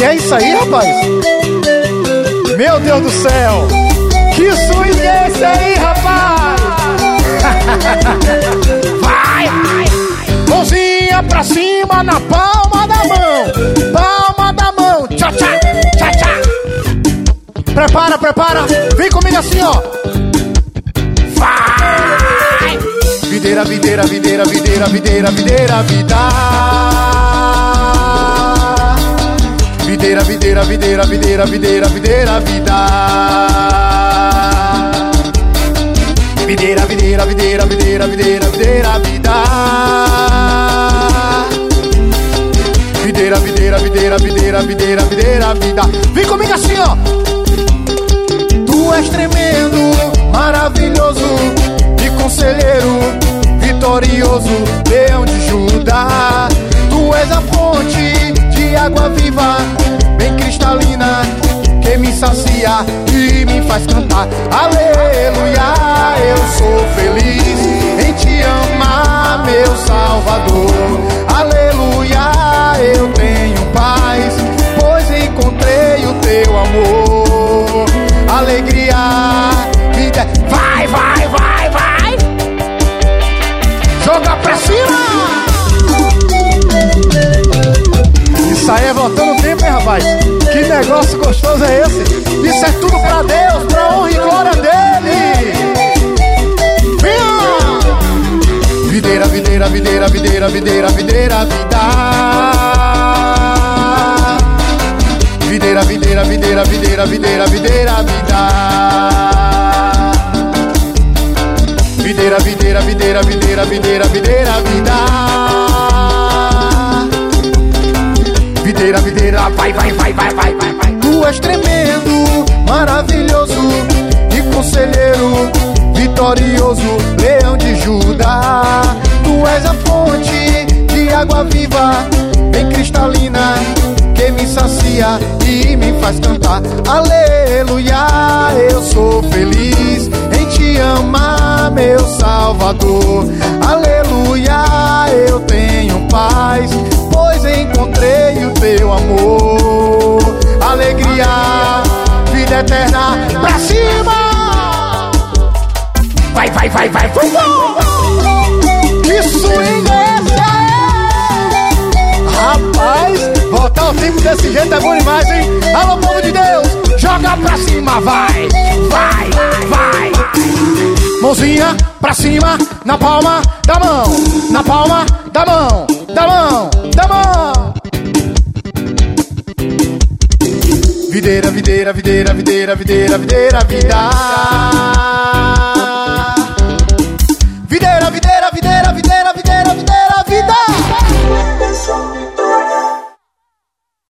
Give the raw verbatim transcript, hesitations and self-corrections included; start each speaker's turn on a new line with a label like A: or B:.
A: é isso aí, rapaz? Meu Deus do céu! Que swing é esse aí, rapaz? Vai! Mãozinha pra cima na palma da mão. Palma da mão. Tchá, tchá, tchá, tchá. Prepara, prepara. Vem comigo assim, ó. Vai! Videira, videira, videira, videira, videira, videira, vida. Videira, videira, videira, videira, videira, videira, vida. Videira, videira, videira, videira, videira, videira, vida. Videira, videira, videira, videira, videira, videira, vida. Vem comigo assim, ó. Tu és tremendo, maravilhoso e conselheiro, vitorioso, leão de Judá. Tu és a fonte de água viva, bem cristalina, que me sacia e me faz cantar. Aleluia, eu sou feliz em te amar, meu Salvador. Aleluia, eu tenho paz, pois encontrei o teu amor. Alegria, vida. Vai, vai, vai, vai. Joga pra cima. Isso aí é voltando o tempo, hein, rapaz? Que negócio gostoso é esse? Isso é tudo pra Deus, pra honra e glória dele. Venha! Videira, videira, videira, videira, videira, videira, vida. Videira, videira, videira, videira, videira, videira, vida. Videira, videira, videira, videira, videira, videira, vida. Videira, videira, vai, vai, vai, vai, vai, vai, vai. Tu és tremendo, maravilhoso e conselheiro, vitorioso, leão de Judá. Tu és a fonte de água viva, bem cristalina, que me sacia e me faz cantar. Aleluia, eu sou feliz em te amar, meu Salvador. Aleluia, eu tenho paz, pois encontrei o teu amor. Alegria, vida eterna, pra cima! Vai, vai, vai, vai, vai, vai. Que swing é esse aí? Rapaz, voltar o tempo desse jeito é bom demais, hein? Alô, povo de Deus, joga pra cima, vai, vai, vai. Mãozinha pra cima, na palma da mão, na palma da mão, da mão, da mão. Videira, videira, videira, videira, videira, videira, vida.